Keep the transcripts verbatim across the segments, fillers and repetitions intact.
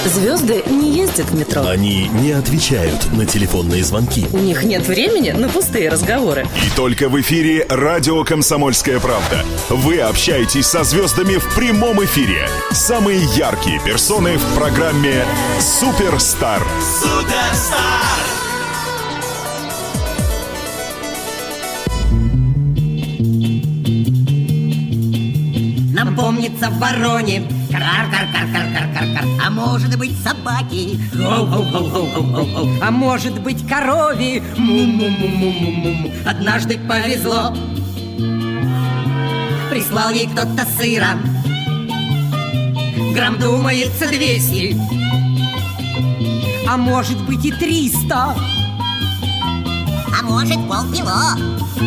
Звезды не ездят в метро. Они не отвечают на телефонные звонки. У них нет времени на пустые разговоры. И только в эфире радио «Комсомольская правда» вы общаетесь со звездами в прямом эфире. Самые яркие персоны в программе «Суперстар». Суперстар. Нам помнится в вороне кар-кар-кар-кар-кар-кар-кар. А может быть собаки, а может быть корове, му-му-му-му-му-му. Однажды повезло, прислал ей кто-то сыра, грамм, думается, двести, а может быть и триста, а может полкило.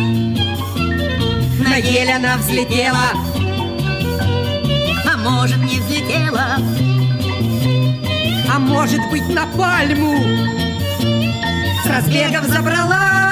На ель она взлетела, а может не взлетела, а может быть на пальму с разбегов забралась.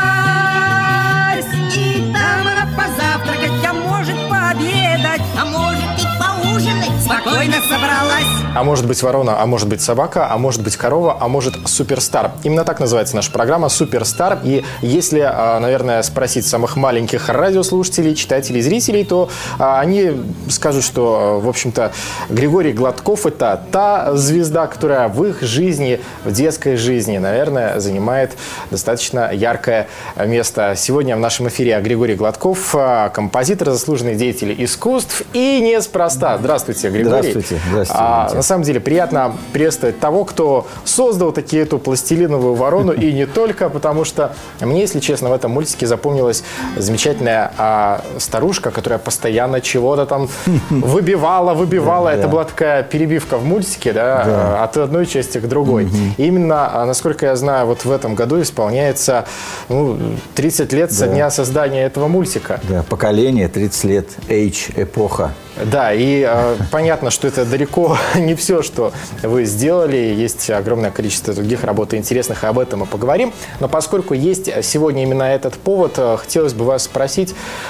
И там она позавтракать, а может пообедать, а может и поужинать спокойно собралась. А может быть ворона, а может быть собака, а может быть корова, а может суперстар. Именно так называется наша программа «Суперстар». И если, наверное, спросить самых маленьких радиослушателей, читателей, зрителей, то они скажут, что, в общем-то, Григорий Гладков – это та звезда, которая в их жизни, в детской жизни, наверное, занимает достаточно яркое место. Сегодня в нашем эфире Григорий Гладков, композитор, заслуженный деятель искусств, и неспроста. Здравствуйте, Григорий. Здравствуйте. Здравствуйте. А, на самом деле приятно приветствовать того, кто создал таки эту пластилиновую ворону, и не только, потому что мне, если честно, в этом мультике запомнилась замечательная а, старушка, которая постоянно чего-то там выбивала, выбивала. Это была такая перебивка в мультике, да, от одной части к другой. И именно, насколько я знаю, вот в этом году исполняется ну, тридцать лет со дня создания этого мультика. Да, поколение, тридцать лет, age, эпоха. Да, и э, понятно, что это далеко не все, что вы сделали. Есть огромное количество других работ интересных, и об этом мы поговорим. Но поскольку есть сегодня именно этот повод, хотелось бы вас спросить,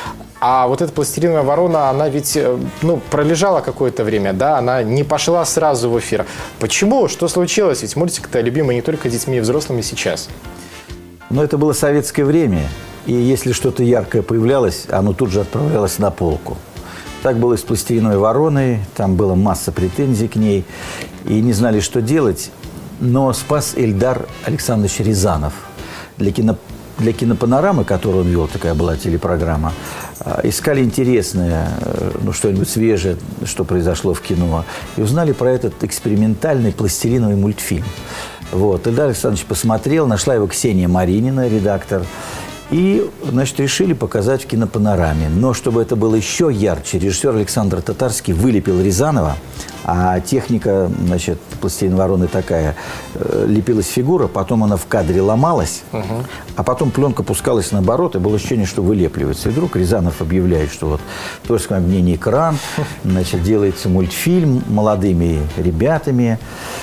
а вот эта пластилиновая ворона, она ведь ну, пролежала какое-то время, да, она не пошла сразу в эфир. Почему? Что случилось? Ведь мультик-то любимый не только детьми и взрослыми сейчас. Но это было советское время, и если что-то яркое появлялось, оно тут же отправлялось на полку. Так было и с пластилиновой вороной, там была масса претензий к ней, и не знали, что делать. Но спас Эльдар Александрович Рязанов. Для, кино, для кинопанорамы, которую он вел, такая была телепрограмма, искали интересное, ну, что-нибудь свежее, что произошло в кино, и узнали про этот экспериментальный пластилиновый мультфильм. Вот. Эльдар Александрович посмотрел, нашла его Ксения Маринина, редактор, и, значит, решили показать в кинопанораме. Но чтобы это было еще ярче, режиссер Александр Татарский вылепил Рязанова, а техника, значит, пластилиновой вороны такая, лепилась фигура, потом она в кадре ломалась, угу. а потом пленка пускалась наоборот, и было ощущение, что вылепливается. И вдруг Рязанов объявляет, что вот в Творческом объединении «Экран», значит, делается мультфильм молодыми ребятами,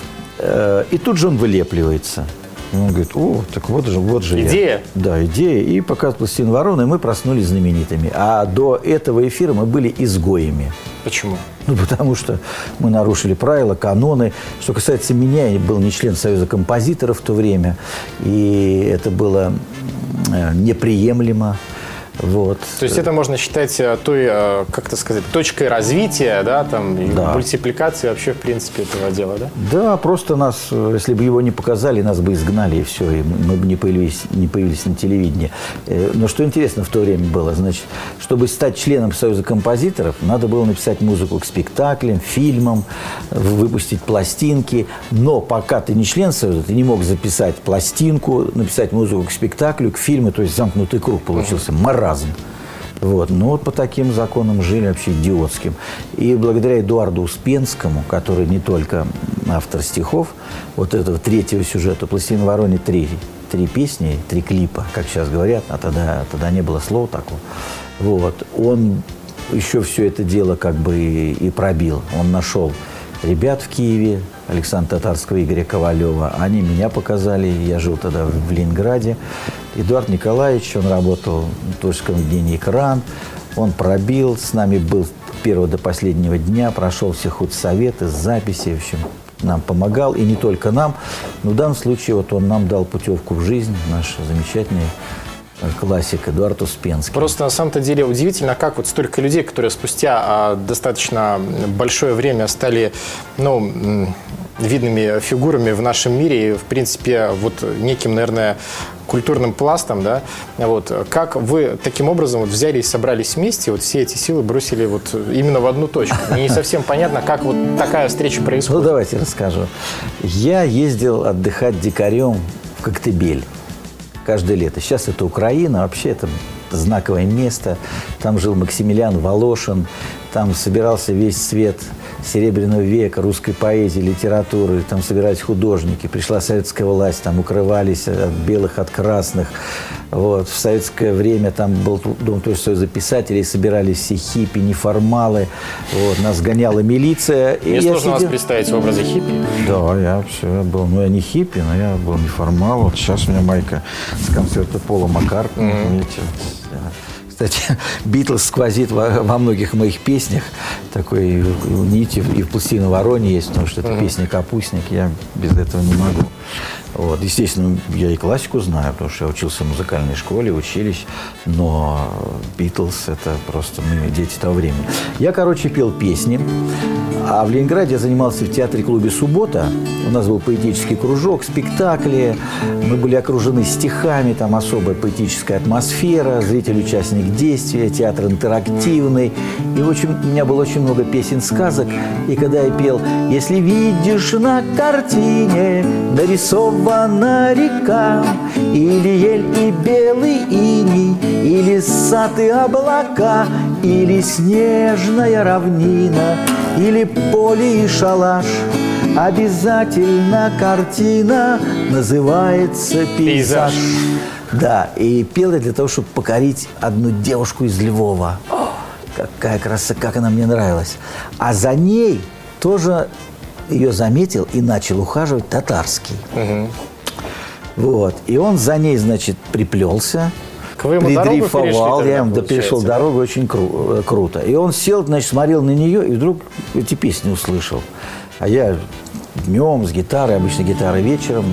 и тут же он вылепливается. И он говорит, о, так вот же, вот же идея. Я. Да, идея. И показывает пластилиновую ворону, и мы проснулись знаменитыми. А до этого эфира мы были изгоями. Почему? Ну, потому что мы нарушили правила, каноны. Что касается меня, я был не член Союза композиторов в то время, и это было неприемлемо. Вот. То есть это можно считать той, как это сказать, точкой развития, да, там, да. мультипликации вообще, в принципе, этого дела, да? Да, просто нас, если бы его не показали, нас бы изгнали, и все, и мы бы не появились, не появились на телевидении. Но что интересно в то время было, значит, чтобы стать членом Союза композиторов, надо было написать музыку к спектаклям, фильмам, выпустить пластинки, но пока ты не член Союза, ты не мог записать пластинку, написать музыку к спектаклю, к фильму, то есть замкнутый круг получился, маразм. Вот. Ну, вот по таким законам жили вообще идиотским. И благодаря Эдуарду Успенскому, который не только автор стихов, вот этого третьего сюжета, «Пластилиновой вороне» три, три песни, три клипа, как сейчас говорят, а тогда, тогда не было слова такого. Вот. Он еще все это дело как бы и, и пробил. Он нашел ребят в Киеве, Александра Татарского, Игоря Ковалева. Они меня показали, я жил тогда в Ленинграде. Эдуард Николаевич, он работал в Творческом объединении «Экран». Он пробил, с нами был с первого до последнего дня, прошел все худсоветы, записи, в общем. нам помогал, и не только нам. Но в данном случае вот он нам дал путевку в жизнь, наш замечательный классик Эдуард Успенский. Просто на самом-то деле удивительно, как вот столько людей, которые спустя а, достаточно большое время стали, ну, видными фигурами в нашем мире и, в принципе, вот неким, наверное, культурным пластом, да, вот, как вы таким образом вот взяли и собрались вместе, вот все эти силы бросили вот именно в одну точку. Мне не совсем понятно, как вот такая встреча происходит. Ну, давайте расскажу. Я ездил отдыхать дикарем в Коктебель каждое лето. Сейчас это Украина, вообще это знаковое место. Там жил Максимилиан Волошин, там собирался весь свет Серебряного века, русской поэзии, литературы. Там собирались художники. Пришла советская власть, там укрывались от белых, от красных. Вот. В советское время там был Дом творчества Союза писателей, собирались все хиппи, неформалы. Вот. Нас гоняла милиция. Мне и сложно я вас сидел... представить в образе хиппи. Да, я все я был. Ну, я не хиппи, но я был неформал. Вот сейчас у меня майка с концерта Пола Маккартни. Mm-hmm. Видите, кстати, «Битлз» сквозит во, во многих моих песнях. Такой нить и в «Пластилиновой вороне» есть, потому что это mm-hmm. песня «Капустник». Я без этого не могу. Вот. Естественно, я и классику знаю, потому что я учился в музыкальной школе, учились. Но «Битлз» — это просто мы дети того времени. Я, короче, пел песни. А в Ленинграде я занимался в театре-клубе «Суббота». У нас был поэтический кружок, спектакли. Мы были окружены стихами, там особая поэтическая атмосфера, зритель-участник действия, театр интерактивный. И очень, у меня было очень много песен-сказок. И когда я пел «Если видишь на картине нарисована река, или ель и белый иней, или сад и облака, или снежная равнина, или поле и шалаш, обязательно картина называется пейзаж». Да, и пел я для того, чтобы покорить одну девушку из Львова. О, какая красота, как она мне нравилась. А за ней тоже ее заметил и начал ухаживать Татарский. Угу. Вот. И он за ней, значит, приплелся. Вы ему дорогу придрейфовал, я ему перешел дорогу очень кру- круто. И он сел, значит, смотрел на нее, и вдруг эти песни услышал. А я днем с гитарой, обычно гитара вечером,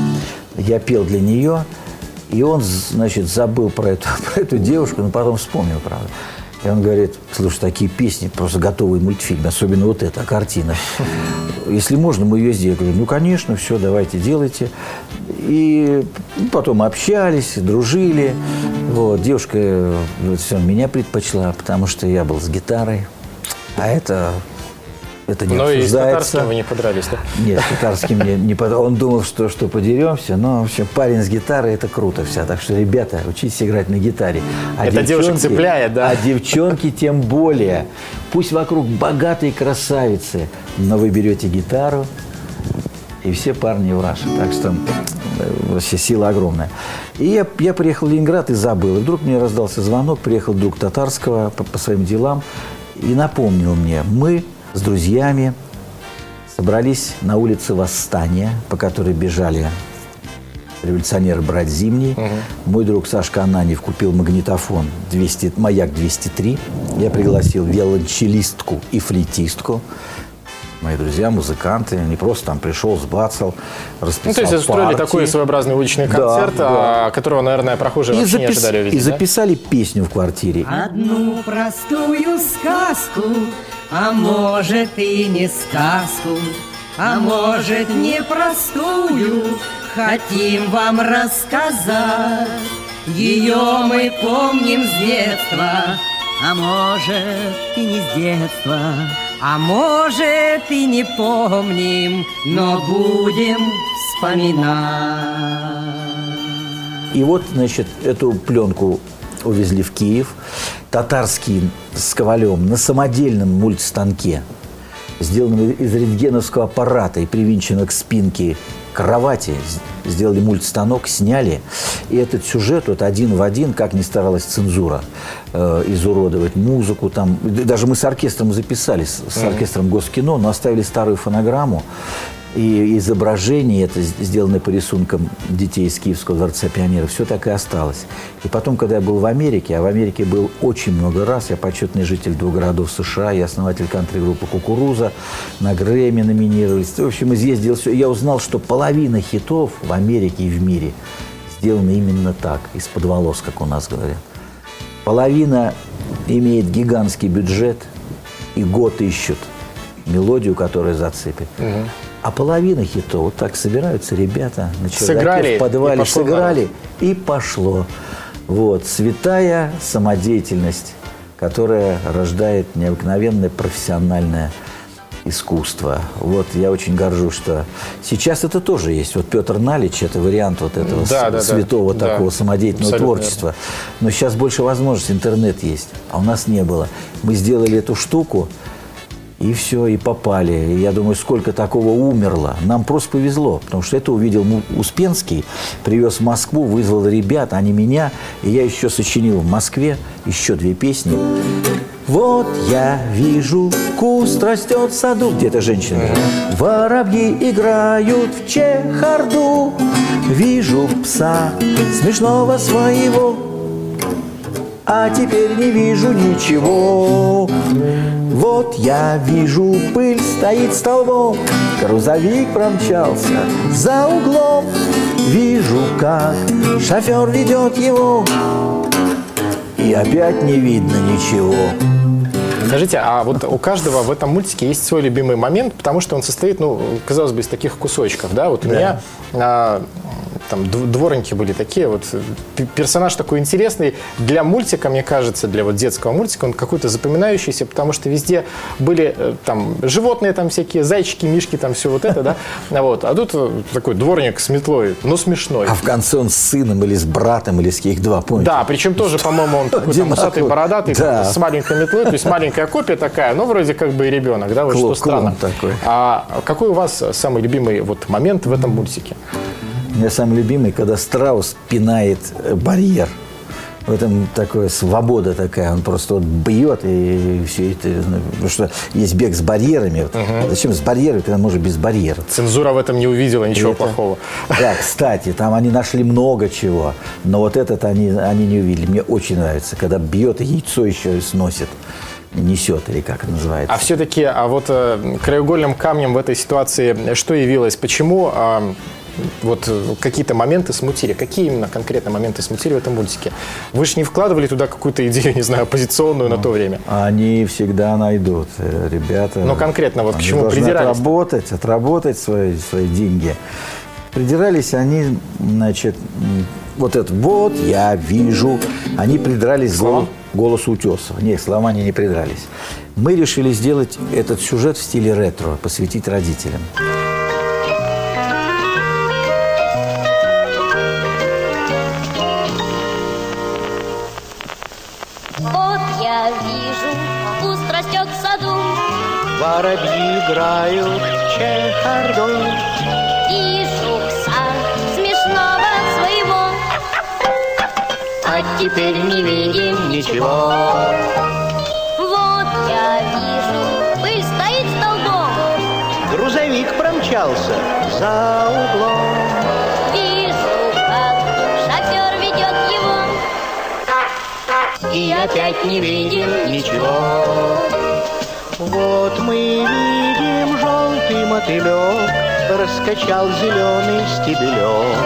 я пел для нее, и он, значит, забыл про эту, про эту девушку, но потом вспомнил, правда. И он говорит: слушай, такие песни, просто готовый мультфильм, особенно вот эта картина. Если можно, мы ее сделаем. Я говорю: ну, конечно, все, давайте, делайте. И потом общались, дружили. Вот. Девушка вот, все, меня предпочла, потому что я был с гитарой. А это, это не но обсуждается. Но и с Татарским вы не подрались, да? Нет, с Татарским не, не подрался. Он думал, что, что подеремся, но вообще парень с гитарой – это круто вся. Так что, ребята, учитесь играть на гитаре. А это девушек цепляет, да? А девчонки тем более. Пусть вокруг богатые красавицы, но вы берете гитару, и все парни ваши. Так что вообще сила огромная. И я, я приехал в Ленинград и забыл. И вдруг мне раздался звонок, приехал друг Татарского по, по своим делам и напомнил мне: мы с друзьями собрались на улице Восстания, по которой бежали революционеры «Брат Зимний». Угу. Мой друг Сашка Ананьев купил магнитофон двести, «Маяк двести три». Я пригласил виолончелистку и флейтистку. Мои друзья, музыканты, не просто там пришел, сбацал, расписал. Ну, то есть устроили партии. Такой своеобразный уличный концерт, да, да. которого, наверное, прохожие и вообще запис... не ожидали увидеть. И да? записали песню в квартире. Одну простую сказку, а может и не сказку, а может непростую, хотим вам рассказать. Ее мы помним с детства, а может и не с детства. А может и не помним, но будем вспоминать. И вот, значит, эту пленку увезли в Киев. Татарский с Ковалем на самодельном мультистанке, сделанном из рентгеновского аппарата и привинченного к спинке кровати, сделали мультистанок, сняли. И этот сюжет вот один в один, как ни старалась цензура э, изуродовать музыку. Там, даже мы с оркестром записали, с, с оркестром Госкино, но оставили старую фонограмму. И изображение, это сделано по рисункам детей из Киевского дворца пионеров, все так и осталось. И потом, когда я был в Америке, а в Америке был очень много раз, я почетный житель двух городов США, я основатель кантри-группы «Кукуруза», на Грэмми номинировались. В общем, изъездил все. И я узнал, что половина хитов в Америке и в мире сделаны именно так, из-под волос, как у нас говорят. Половина имеет гигантский бюджет и год ищут мелодию, которая зацепит. Угу. А половина хитов, вот так собираются ребята на чердаке в подвале, и сыграли, и пошло. Вот, святая самодеятельность, которая рождает необыкновенное профессиональное искусство. Вот, я очень горжусь, что сейчас это тоже есть. Вот Петр Налич, это вариант вот этого да, с, да, святого да, такого да, самодеятельного творчества. Верно. Но сейчас больше возможностей, интернет есть, а у нас не было. Мы сделали эту штуку, и все, и попали. И я думаю, сколько такого умерло. Нам просто повезло, потому что это увидел Успенский, привез в Москву, вызвал ребят, а не меня. И я еще сочинил в Москве еще две песни. Вот я вижу, куст растет в саду. Где-то женщина. Воробьи играют в чехарду. Вижу пса смешного своего, а теперь не вижу ничего. Вот я вижу, пыль стоит столбом, грузовик промчался за углом. Вижу, как шофер ведет его, и опять не видно ничего. Скажите, а вот у каждого в этом мультике есть свой любимый момент, потому что он состоит, ну, казалось бы, из таких кусочков, да? Вот у да. меня а, там дворники были такие, вот персонаж такой интересный для мультика, мне кажется, для вот детского мультика, он какой-то запоминающийся, потому что везде были там животные, там всякие зайчики, мишки, там все вот это, да? Вот. А тут такой дворник с метлой, но смешной. А в конце он с сыном или с братом, или с каких два, помните? Да, причем тоже, по-моему, он такой там усатый, бородатый, да. с маленькой метлой, то есть маленькая копия такая, но вроде как бы и ребенок, да, вот Кло, что странно. Такой. А какой у вас самый любимый вот момент в этом мультике? У меня самый любимый, когда страус пинает барьер. В этом такая свобода такая, он просто вот бьет и все это, потому что есть бег с барьерами. Вот. Угу. Зачем с барьерами, когда можно без барьера? Цензура в этом не увидела ничего это... плохого. Да, кстати, там они нашли много чего, но вот этот они, они не увидели. Мне очень нравится, когда бьет и яйцо еще сносит. Несет, или как это называется. А все-таки, а вот э, краеугольным камнем в этой ситуации что явилось? Почему э, вот какие-то моменты смутили? Какие именно конкретно моменты смутили в этом мультике? Вы же не вкладывали туда какую-то идею, не знаю, оппозиционную ну, на то время? Они всегда найдут, ребята. Но конкретно вот к чему придирались? Отработать, отработать свои, свои деньги. Придирались они, значит, вот это вот я вижу. Они придрались к голос, голосу Утесова. Нет, слова они не придрались. Мы решили сделать этот сюжет в стиле ретро, посвятить родителям. Вот я вижу, куст растет в саду. Воробьи играют в чехарду. Вижу пса смешного своего, а теперь не видим ничего. Вот я вижу, пыль стоит столбом, грузовик промчался за углом. Вижу, как шофер ведет его, и опять не видим ничего. Вот мы видим желтый мотылек, раскачал зеленый стебелек.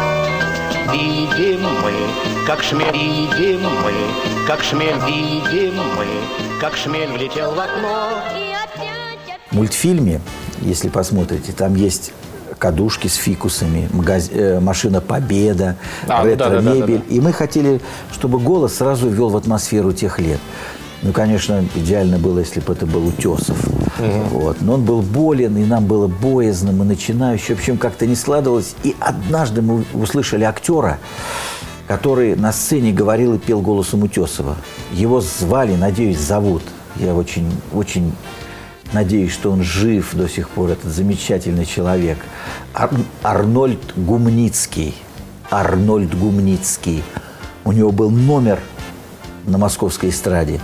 Видим мы, как шмель, видим мы, как шмель, видим мы, как шмель влетел в окно. В мультфильме, если посмотрите, там есть кадушки с фикусами, магаз... э, машина «Победа», а, ретро-мебель. Да, да, да, да, да. И мы хотели, чтобы голос сразу ввел в атмосферу тех лет. Ну, конечно, идеально было, если бы это был Утесов. Угу. Вот. Но он был болен, и нам было боязно, мы начинающие. В общем, как-то не складывалось. И однажды мы услышали актера, который на сцене говорил и пел голосом Утесова. Его звали, надеюсь, зовут. Я очень, очень надеюсь, что он жив до сих пор, этот замечательный человек. Ар- Арнольд Гумницкий. Арнольд Гумницкий. У него был номер на московской эстраде.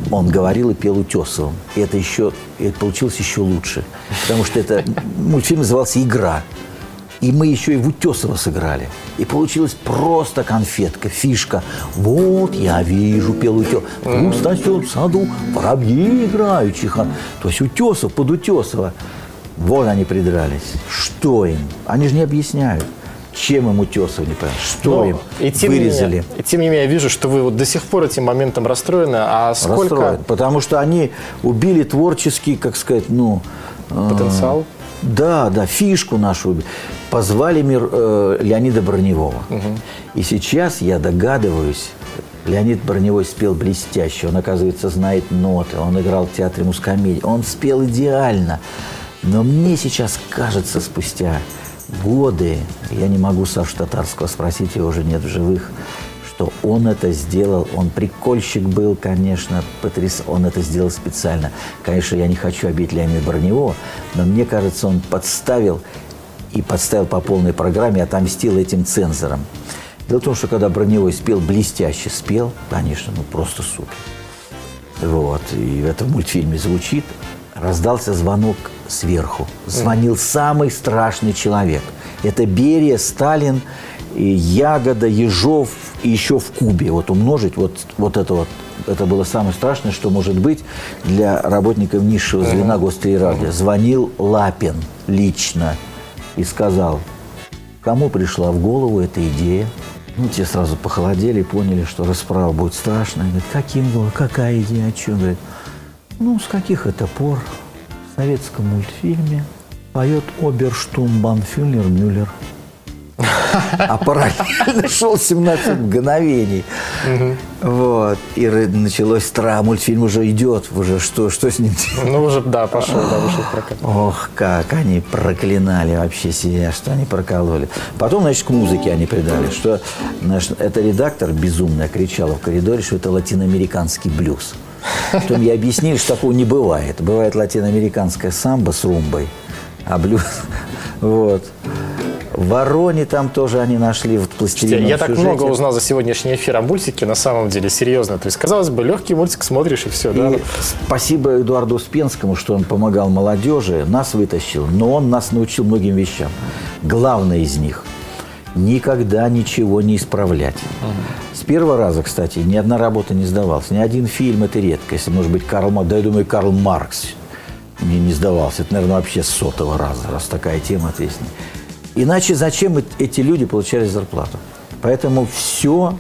он говорил и пел Утесовым. И это еще, это получилось еще лучше. Потому что это мультфильм назывался «Игра». И мы еще и в Утесова сыграли. И получилась просто конфетка, фишка. Вот я вижу, пел Утесов. Пусть растет в саду воробьи играющих. То есть Утесов под Утесова. Вот они придрались. Что им? Они же не объясняют. Чем им Утесов не понятно? Что Но им и тем вырезали? Не менее, и тем не менее, я вижу, что вы вот до сих пор этим моментом расстроены. А сколько... Расстроен, потому что они убили творческий, как сказать, ну... Потенциал? Э, да, да, фишку нашу убили. Позвали мир, э, Леонида Броневого. Угу. И сейчас, я догадываюсь, Леонид Броневой спел блестяще. Он, оказывается, знает ноты. Он играл в театре мускомедии. Он спел идеально. Но мне сейчас кажется, спустя... годы, я не могу Сашу Татарского спросить, его уже нет в живых, что он это сделал, он прикольщик был, конечно, потряс, он это сделал специально. Конечно, я не хочу обидеть Леонида Броневого, но мне кажется, он подставил и подставил по полной программе, отомстил этим цензорам. Дело в том, что когда Броневой спел, блестяще спел, конечно, ну просто супер. Вот, и это в мультфильме звучит. Раздался звонок сверху. Звонил самый страшный человек. Это Берия, Сталин, и Ягода, Ежов и еще в кубе. Вот умножить вот, вот это вот. Это было самое страшное, что может быть для работников низшего звена Гостелерадио. Звонил Лапин лично и сказал, кому пришла в голову эта идея. Ну, те сразу похолодели и поняли, что расправа будет страшная. Говорит, каким было, какая идея, о чем? Говорит, ну, с каких это пор в советском мультфильме поет оберштурмбанфюрер Мюллер. А параллельно шел семнадцать мгновений. Вот. И началось страх. Мультфильм уже идет. Уже что, что с ним делать? Ну, уже, да, пошел, да, вышел прокат. Ох, как они проклинали вообще себя, что они прокололи. Потом, значит, к музыке они придали, что значит, эта редактор безумная кричала в коридоре, что это латиноамериканский блюз. Потом я объяснил, что такого не бывает. Бывает латиноамериканская самбо с румбой, а блюз... Вот. В Вороне там тоже они нашли вот пластилиновом Я так сюжете. много узнал за сегодняшний эфир о мультике, на самом деле, серьезно. То есть, казалось бы, легкий мультик смотришь и все, и да? Спасибо Эдуарду Успенскому, что он помогал молодежи, нас вытащил, но он нас научил многим вещам. Главное из них – никогда ничего не исправлять. Угу. С первого раза, кстати, ни одна работа не сдавалась, ни один фильм – это редко. Если, может быть, Карл Маркс, да, я думаю, Карл Маркс мне не сдавался. Это, наверное, вообще с сотого раза, раз такая тема ответственная. Иначе зачем эти люди получали зарплату? Поэтому все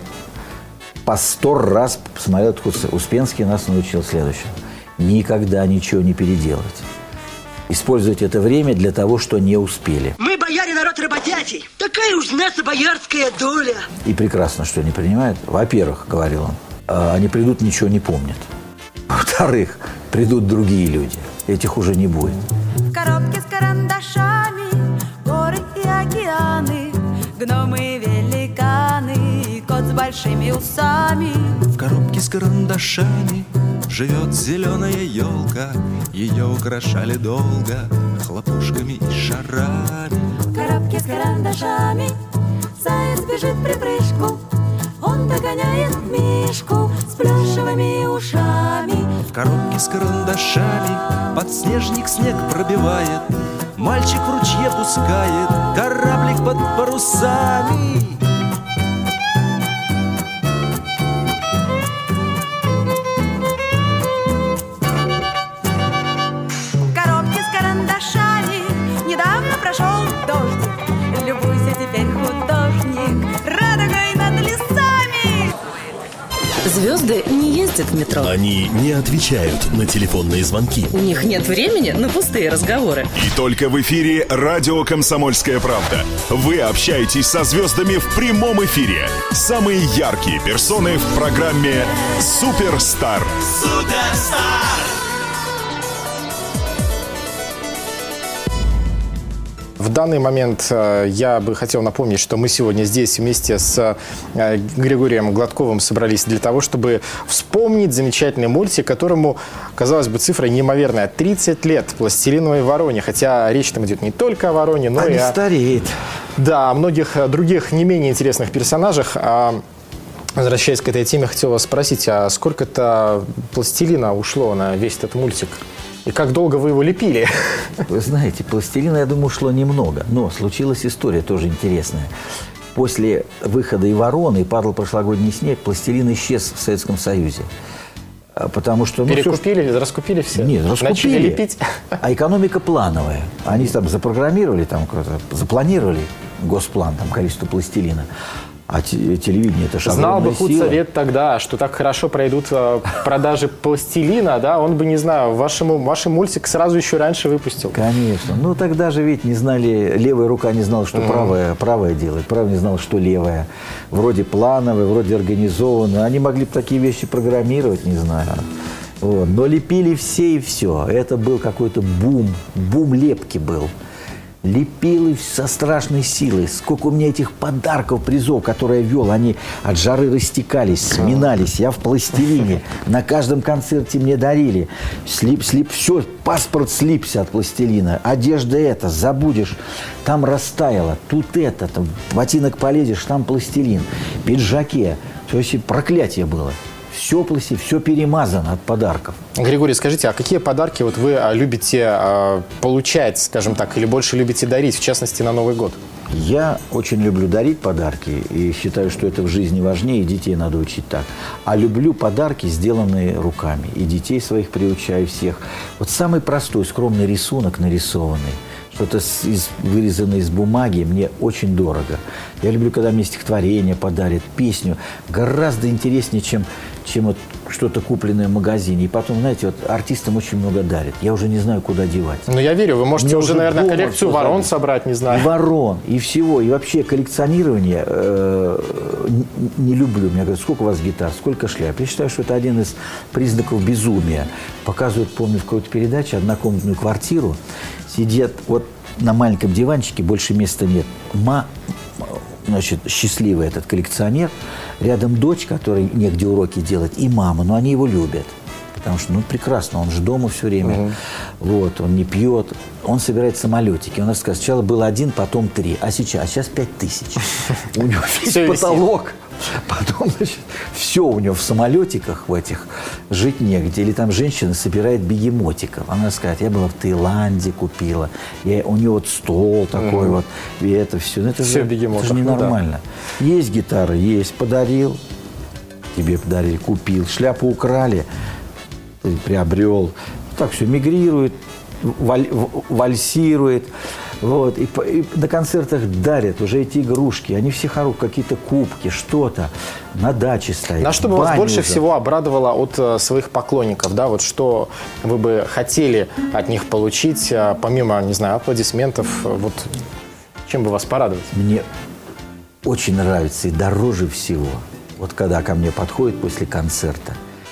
по сто раз посмотрел Успенский, нас научил следующему. Никогда ничего не переделать. Использовать это время для того, что не успели. Мы, бояре, народ работящий. Такая уж наша боярская доля. И прекрасно, что не принимают. Во-первых, говорил он, они придут, ничего не помнят. Во-вторых, придут другие люди. Этих уже не будет. В коробке с карандашами горы и океаны, гномы, великаны, кот с большими усами. В коробке с карандашами живет зеленая елка, ее украшали долго хлопушками и шарами. В коробке с карандашами заяц бежит в припрыжку, он догоняет мишку с плюшевыми ушами. В коробке с карандашами подснежник снег пробивает, мальчик в ручье пускает кораблик под парусами. В коробке с карандашами недавно прошел дождик. Любуйся теперь, художник, радугой над лесами. Звезды не ездят в метро. Они не отвечают на телефонные звонки. У них нет времени на пустые разговоры. И только в эфире радио «Комсомольская правда» вы общаетесь со звездами в прямом эфире. Самые яркие персоны в программе «Суперстар». Суперстар! В данный момент я бы хотел напомнить, что мы сегодня здесь вместе с Григорием Гладковым собрались для того, чтобы вспомнить замечательный мультик, которому, казалось бы, цифра неимоверная. тридцать лет «Пластилиновой вороне». Хотя речь там идет не только о вороне, но а и не о... стареет. Да, о многих других не менее интересных персонажах. Возвращаясь к этой теме, хотел вас спросить, а сколько-то пластилина ушло на весь этот мультик? И как долго вы его лепили? Вы знаете, пластилина, я думаю, ушло немного. Но случилась история тоже интересная. После выхода и «Вороны», и «Падал прошлогодний снег», пластилин исчез в Советском Союзе. Потому что, ну, перекупили, все, раскупили все? Нет, раскупили. Начали лепить? А экономика плановая. Они там запрограммировали, там, запланировали госплан, там, количество пластилина. А телевидение – это же Знал бы сила. худсовет тогда, что так хорошо пройдут продажи пластилина, да, он бы, не знаю, вашему, ваш мультик сразу еще раньше выпустил. Конечно. Ну, тогда же ведь не знали, левая рука не знала, что mm-hmm. правая, правая делает, правая не знала, что левая. Вроде плановая, вроде организованная. Они могли бы такие вещи программировать, не знаю. Вот. Но лепили все и все. Это был какой-то бум, бум лепки был. Лепил со страшной силой. Сколько у меня этих подарков, призов, которые я вел, они от жары растекались, сминались. Я в пластилине. На каждом концерте мне дарили. Слип, слип, все, паспорт слипся от пластилина. Одежда эта, забудешь, там растаяло. Тут это, там, ботинок полезешь, там пластилин. Пиджаке. То есть проклятие было. Все пласи, все перемазано от подарков. Григорий, скажите, а какие подарки вот вы любите э, получать, скажем так, или больше любите дарить, в частности, на Новый год? Я очень люблю дарить подарки и считаю, что это в жизни важнее, и детей надо учить так. А люблю подарки, сделанные руками. И детей своих приучаю всех. Вот самый простой, скромный рисунок нарисованный. Что-то из, вырезанное из бумаги, мне очень дорого. Я люблю, когда мне стихотворение подарят, песню. Гораздо интереснее, чем, чем вот что-то купленное в магазине. И потом, знаете, вот артистам очень много дарят. Я уже не знаю, куда девать. Ну, я верю, вы можете мне уже, наверное, коллекцию ворон собрать, не знаю. И ворон, и всего. И вообще коллекционирование э, не люблю. Мне говорят, сколько у вас гитар, сколько шляп. Я считаю, что это один из признаков безумия. Показывают, помню, в какой-то передаче однокомнатную квартиру. Сидят вот на маленьком диванчике, больше места нет. Ма, значит, счастливый этот коллекционер. Рядом дочь, которой негде уроки делать, и мама. Но они его любят. Потому что, ну, прекрасно, он же дома все время. Угу. Вот, он не пьет. Он собирает самолетики. Он рассказывает, сначала был один, потом три. А сейчас? А сейчас пять тысяч. У него весь потолок. Потом, значит, все у него в самолетиках в этих жить негде. Или там женщина собирает бегемотиков. Она скажет, я была в Таиланде, купила. Я, у нее вот стол такой mm-hmm. вот. И это все. Ну, это все же, это же ненормально. Да. Есть гитара, есть. Подарил. Тебе подарили, купил. Шляпу украли. Ты приобрел. Так все мигрирует, валь, вальсирует. Вот. И, и на концертах дарят уже эти игрушки. Они все хорошие, какие-то кубки, что-то. На даче стоят. На что бы вас больше уже. всего обрадовало от uh, своих поклонников? Да? Вот что вы бы хотели от них получить, uh, помимо, не знаю, аплодисментов? Вот, чем бы вас порадовать? Мне очень нравится и дороже всего, вот когда ко мне подходят после концерта,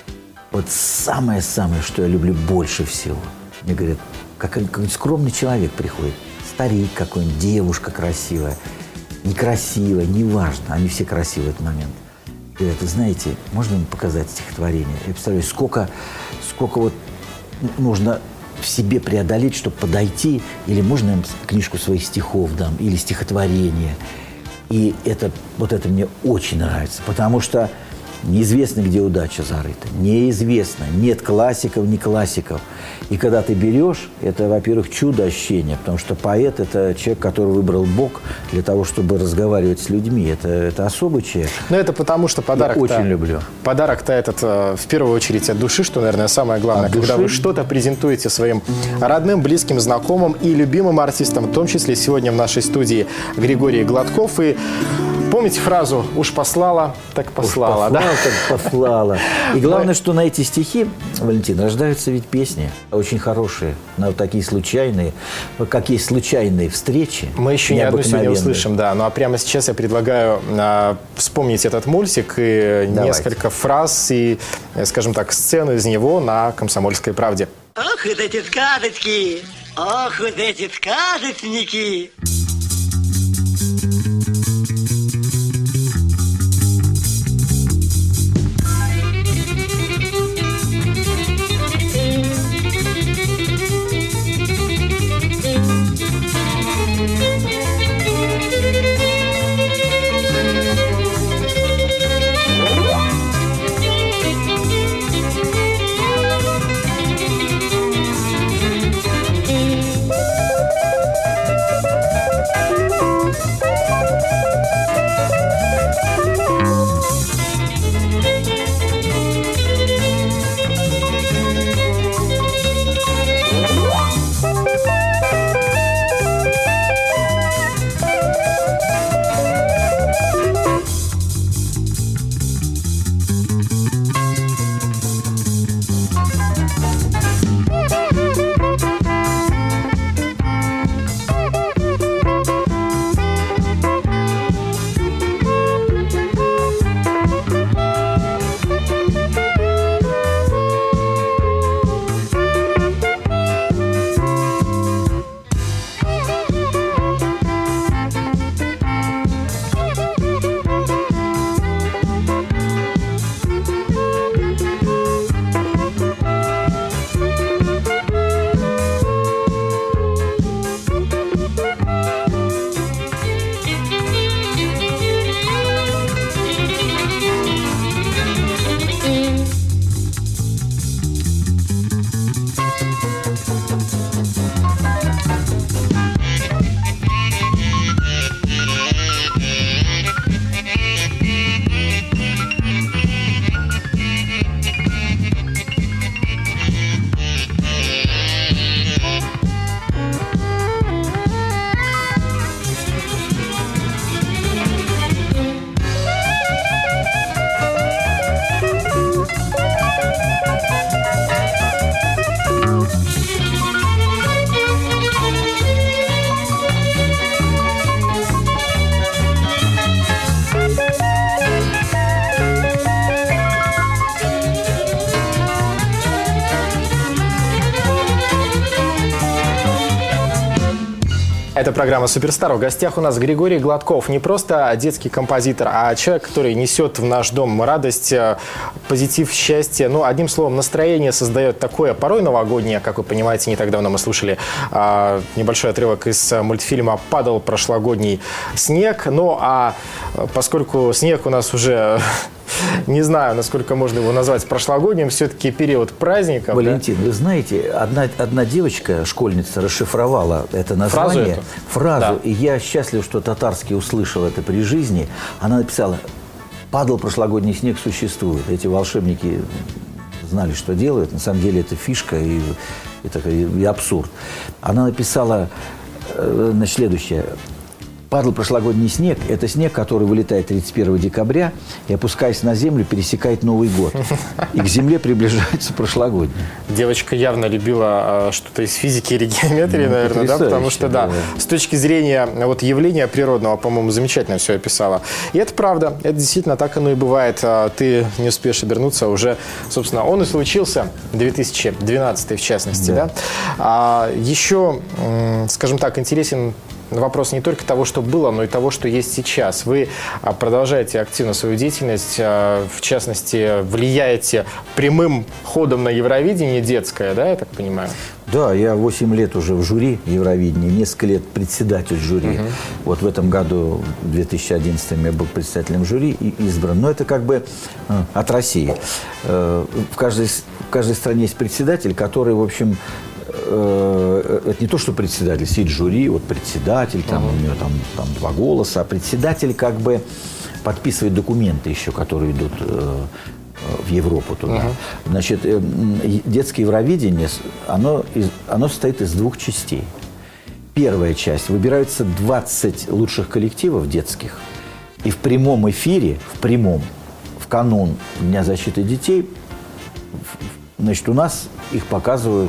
вот самое-самое, что я люблю больше всего. Мне говорят, какой-нибудь скромный человек приходит. Старик какой-нибудь, девушка красивая, некрасивая, неважно, они все красивые в этот момент. Говорят, вы знаете, можно мне показать стихотворение? Я представляю, сколько, сколько вот нужно в себе преодолеть, чтобы подойти, или можно им книжку своих стихов дам, или стихотворение. И это, вот это мне очень нравится, потому что неизвестно, где удача зарыта. Неизвестно. Нет классиков, не классиков. И когда ты берешь, это, во-первых, чудо ощущения, потому что поэт – это человек, который выбрал Бог для того, чтобы разговаривать с людьми. Это, это особый человек. Но это потому, что подарок-то… Я очень люблю. Подарок-то этот, в первую очередь, от души, что, наверное, самое главное. От когда души? Вы что-то презентуете своим родным, близким, знакомым и любимым артистам, в том числе сегодня в нашей студии Григорий Гладков. И помните фразу «Уж послала, так послала», Уж послала, да? так послала. И главное, что на эти стихи, Валентин, рождаются ведь песни. Очень хорошие, на вот такие случайные, как есть случайные встречи. Мы еще не одну сегодня услышим, да. Ну а прямо сейчас я предлагаю а, вспомнить этот мультик и Давайте. несколько фраз и, скажем так, сцену из него на «Комсомольской правде». Ох, вот эти сказочки! Ох, вот эти сказочники! Это программа «Суперстар». В гостях у нас Григорий Гладков. Не просто детский композитор, а человек, который несет в наш дом радость, позитив, счастье. Ну, одним словом, настроение создает такое, порой новогоднее, как вы понимаете. Не так давно мы слушали а, небольшой отрывок из мультфильма «Падал прошлогодний снег». Ну, а поскольку снег у нас уже... Не знаю, насколько можно его назвать прошлогодним, все-таки период праздников. Валентин, да? Вы знаете, одна, одна девочка, школьница, расшифровала это название, фразу, фразу да. И я счастлив, что Татарский услышал это при жизни. Она написала: «Падал прошлогодний снег, существует». Эти волшебники знали, что делают. На самом деле это фишка и, и, и абсурд. Она написала, значит, следующее. «Падал прошлогодний снег» – это снег, который вылетает тридцать первого декабря и, опускаясь на землю, пересекает Новый год. И к земле приближается прошлогодний. Девочка явно любила что-то из физики или геометрии, ну, наверное, да? Потому что, да, да, с точки зрения вот, явления природного, по-моему, замечательно все описала. И это правда, это действительно так оно и бывает. Ты не успеешь обернуться, уже, собственно, он и случился, две тысячи двенадцатый в частности, да? да? А еще, скажем так, интересен вопрос не только того, что было, но и того, что есть сейчас. Вы продолжаете активно свою деятельность, в частности, влияете прямым ходом на Евровидение детское, да, я так понимаю? Да, я восемь лет уже в жюри Евровидения, несколько лет председатель жюри. Uh-huh. Вот в этом году, в две тысячи одиннадцатом, я был председателем жюри и избран. Но это как бы э, от России. Э, в, каждой, в каждой стране есть председатель, который, в общем... Это не то, что председатель сидит в жюри, вот председатель, там, uh-huh. у него там, там два голоса, а председатель как бы подписывает документы еще, которые идут э, в Европу туда. Uh-huh. Значит, э, детское Евровидение, оно, из, оно состоит из двух частей. Первая часть. Выбираются двадцать лучших коллективов детских, и в прямом эфире, в прямом, в канун Дня защиты детей, значит, у нас их показывают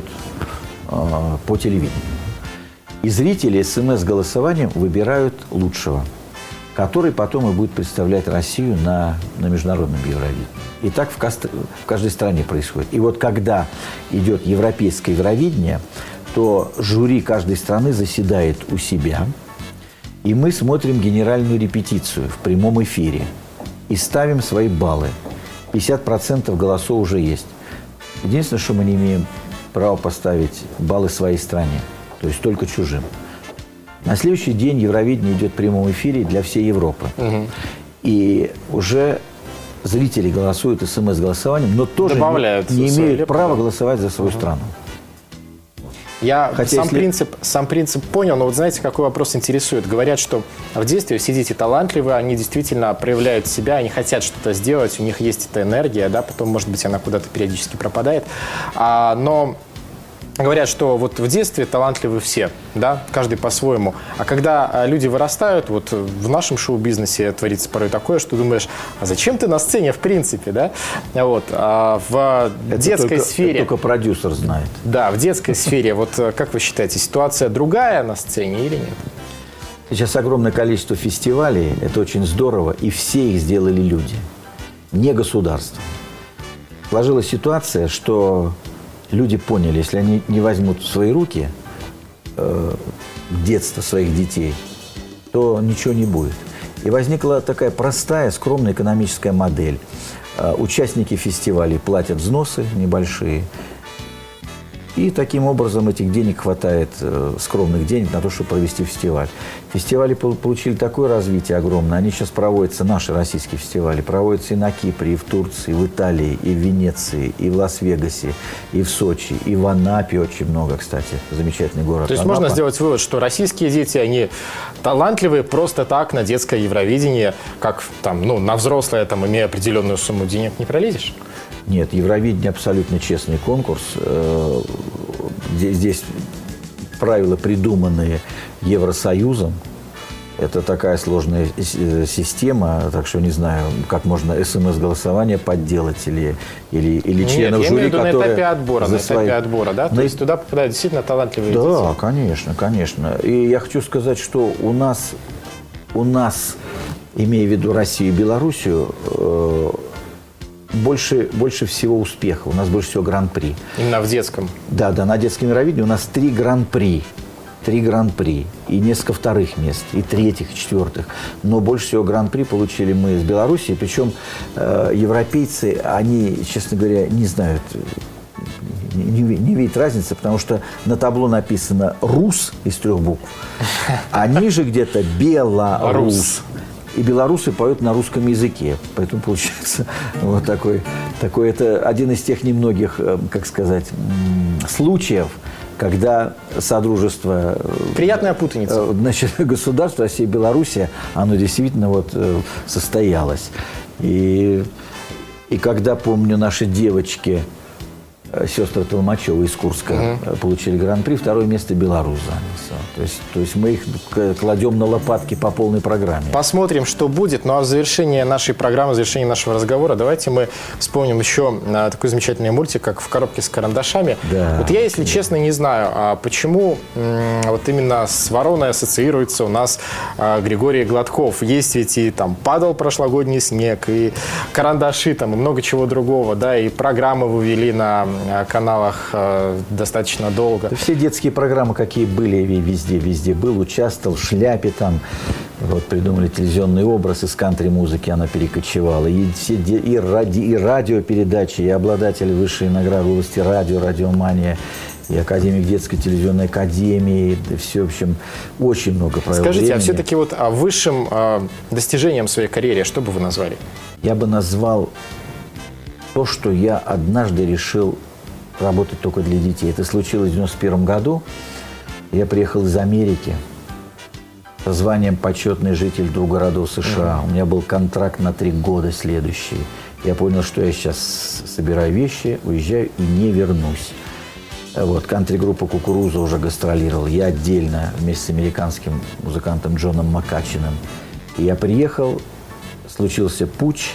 по телевидению. И зрители СМС-голосованием выбирают лучшего, который потом и будет представлять Россию на, на международном Евровидении. И так в, каст... в каждой стране происходит. И вот когда идет европейское Евровидение, то жюри каждой страны заседает у себя, и мы смотрим генеральную репетицию в прямом эфире и ставим свои баллы. пятьдесят процентов голосов уже есть. Единственное, что мы не имеем право поставить баллы своей стране, то есть только чужим. На следующий день Евровидение идет в прямом эфире для всей Европы. Угу. И уже зрители голосуют СМС-голосованием, но тоже Добавляют не, не имеют права голосовать за свою угу. страну. Я Хотя, сам, если... принцип, сам принцип понял, но вот знаете, какой вопрос интересует? Говорят, что в детстве все дети талантливые, они действительно проявляют себя, они хотят что-то сделать, у них есть эта энергия, да, потом, может быть, она куда-то периодически пропадает. А, но говорят, что вот в детстве талантливы все, да, каждый по-своему. А когда люди вырастают, вот в нашем шоу-бизнесе творится порой такое, что думаешь, а зачем ты на сцене в принципе, да? Вот. А в это детской только, сфере... Это только продюсер знает. Да, в детской сфере, вот как вы считаете, ситуация другая на сцене или нет? Сейчас огромное количество фестивалей, это очень здорово, и все их сделали люди, не государство. Сложилась ситуация, что... Люди поняли, если они не возьмут в свои руки э, детство своих детей, то ничего не будет. И возникла такая простая, скромная экономическая модель. Э, участники фестивалей платят взносы небольшие, и таким образом этих денег хватает, э, скромных денег, на то, чтобы провести фестиваль. Фестивали получили такое развитие огромное. Они сейчас проводятся, наши российские фестивали, проводятся и на Кипре, и в Турции, и в Италии, и в Венеции, и в Лас-Вегасе, и в Сочи, и в Анапе очень много, кстати. Замечательный город. То есть Анапа. Можно сделать вывод, что российские дети, они талантливые просто так на детское Евровидение, как там, ну, на взрослое, там, имея определенную сумму денег, не пролезешь? Нет, Евровидение абсолютно честный конкурс. Здесь правила, придуманные Евросоюзом. Это такая сложная система, так что не знаю, как можно СМС-голосование подделать или, или, или членов Нет, жюри, я имею в виду которые... на этапе отбора, на свои... этапе отбора, да? То Но... есть туда попадают действительно талантливые да, дети. Да, конечно, конечно. И я хочу сказать, что у нас, у нас, имея в виду Россию и Белоруссию, э, больше, больше всего успеха. У нас больше всего гран-при. Именно в детском? Да, да, на детском Евровидении у нас три гран-при. три гран-при, и несколько вторых мест, и третьих, и четвертых. Но больше всего гран-при получили мы из Белоруссии. Причем э, европейцы, они, честно говоря, не знают, не, не видят разницы, потому что на табло написано «Рус» из трех букв, а ниже где-то «Белорус». И белорусы поют на русском языке. Поэтому получается вот такой, такой... Это один из тех немногих, как сказать, случаев, когда Содружество... Приятная путаница. Значит, государство Россия и Белоруссия, оно действительно вот состоялось. И, и когда, помню, наши девочки, сестры Толмачева из Курска, угу. получили гран-при, второе место Беларусь занялся. То есть, то есть мы их кладем на лопатки по полной программе. Посмотрим, что будет. Ну а в завершение нашей программы, в завершение нашего разговора, давайте мы вспомним еще такой замечательный мультик, как «В коробке с карандашами». Да. Вот я, если честно, не знаю, а почему вот именно с вороной ассоциируется у нас Григорий Гладков. Есть ведь и там «Падал прошлогодний снег», и карандаши, там, и много чего другого, да, и программы вы вели на каналах э, достаточно долго. Все детские программы, какие были, везде, везде был, участвовал, в «Шляпе» там, вот придумали телевизионный образ из кантри-музыки, она перекочевала, и, все, и, ради, и радиопередачи, и обладатели высшей награды в области радио, радиомания, и академик детской телевизионной академии, и все, в общем, очень много провел Скажите, времени. А все-таки вот а высшим а, достижением в своей карьере, что бы вы назвали? Я бы назвал то, что я однажды решил работать только для детей. Это случилось в девяносто первом году. Я приехал из Америки со званием почетный житель двух городов США. Mm-hmm. У меня был контракт на три года следующий. Я понял, что я сейчас собираю вещи, уезжаю и не вернусь. Вот, кантри-группа «Кукуруза» уже гастролировала. Я отдельно вместе с американским музыкантом Джоном Макачином. И я приехал, случился путч,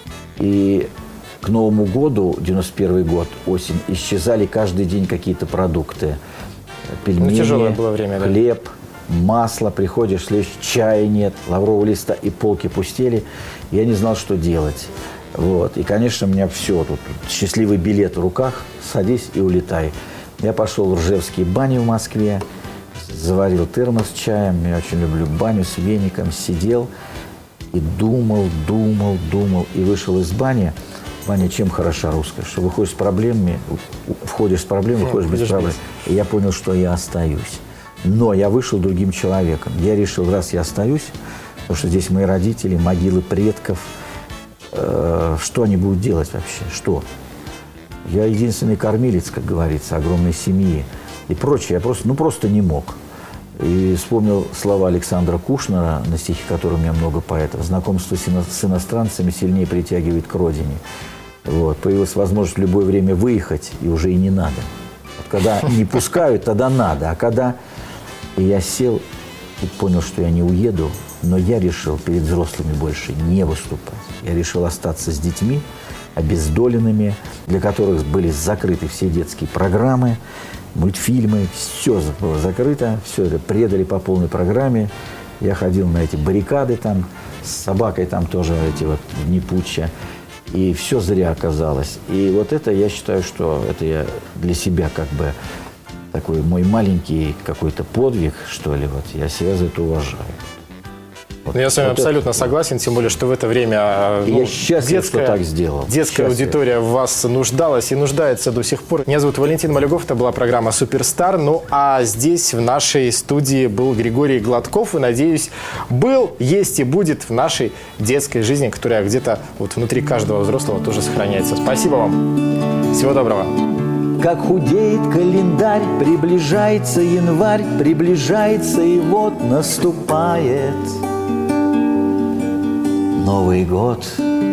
и к Новому году, девяносто первый год, осень, исчезали каждый день какие-то продукты. Пельмени, ну, тяжелое было время, хлеб, да. масло. Приходишь, следующий, чая нет, лаврового листа, и полки пустели. Я не знал, что делать. Вот. И, конечно, у меня все тут. Счастливый билет в руках. Садись и улетай. Я пошел в Ржевские бани в Москве. Заварил термос с чаем. Я очень люблю баню с веником. Сидел и думал, думал, думал. И вышел из бани. Баня чем хороша русская? Что выходишь с проблемами, входишь с проблемами, выходишь без проблем. И я понял, что я остаюсь. Но я вышел другим человеком. Я решил, раз я остаюсь, потому что здесь мои родители, могилы предков, э, что они будут делать вообще? Что? Я единственный кормилец, как говорится, огромной семьи и прочее. Я просто, ну, просто не мог. И вспомнил слова Александра Кушнера, на стихи которых у меня много поэтов. Знакомство с иностранцами сильнее притягивает к родине. Вот. Появилась возможность в любое время выехать, и уже и не надо. Вот когда не пускают, тогда надо. А когда и я сел и понял, что я не уеду, но я решил перед взрослыми больше не выступать. Я решил остаться с детьми, обездоленными, для которых были закрыты все детские программы, мультфильмы, все было закрыто, все это предали по полной программе. Я ходил на эти баррикады там, с собакой там тоже эти вот дни путча. И все зря оказалось. И вот это, я считаю, что это я для себя как бы такой мой маленький какой-то подвиг, что ли, вот я себя за это уважаю. Вот, я с вами вот абсолютно это, согласен, тем более, что в это время ну, я счастлив, детская, что так сделал. детская Счастлив. аудитория в вас нуждалась и нуждается до сих пор. Меня зовут Валентин Малюгов, это была программа «Суперстар». Ну а здесь в нашей студии был Григорий Гладков и, надеюсь, был, есть и будет в нашей детской жизни, которая где-то вот внутри каждого взрослого тоже сохраняется. Спасибо вам. Всего доброго. Как худеет календарь, приближается январь, приближается и вот наступает Новый год.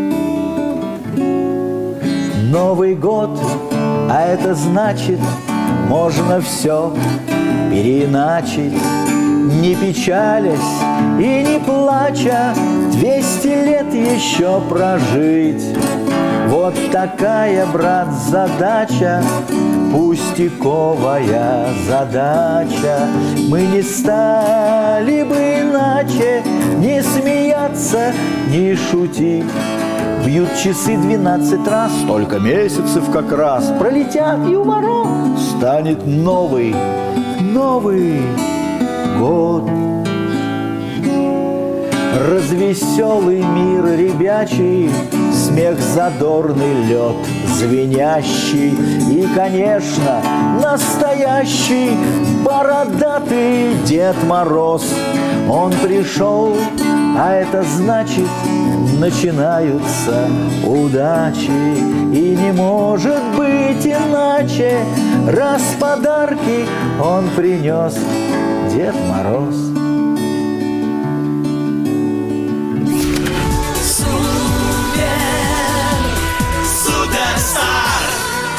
Новый год, а это значит, можно все переиначить, не печалясь и не плача, двести лет еще прожить. Вот такая, брат, задача, пустяковая задача. Мы не стали бы иначе не смеяться, не шутить. Бьют часы двенадцать раз, столько месяцев как раз пролетят, и у ворот станет новый, новый год. Развеселый мир ребячий, смех задорный, лед звенящий и, конечно, настоящий бородатый Дед Мороз. Он пришел, а это значит, начинаются удачи. И не может быть иначе, раз подарки он принес, Дед Мороз.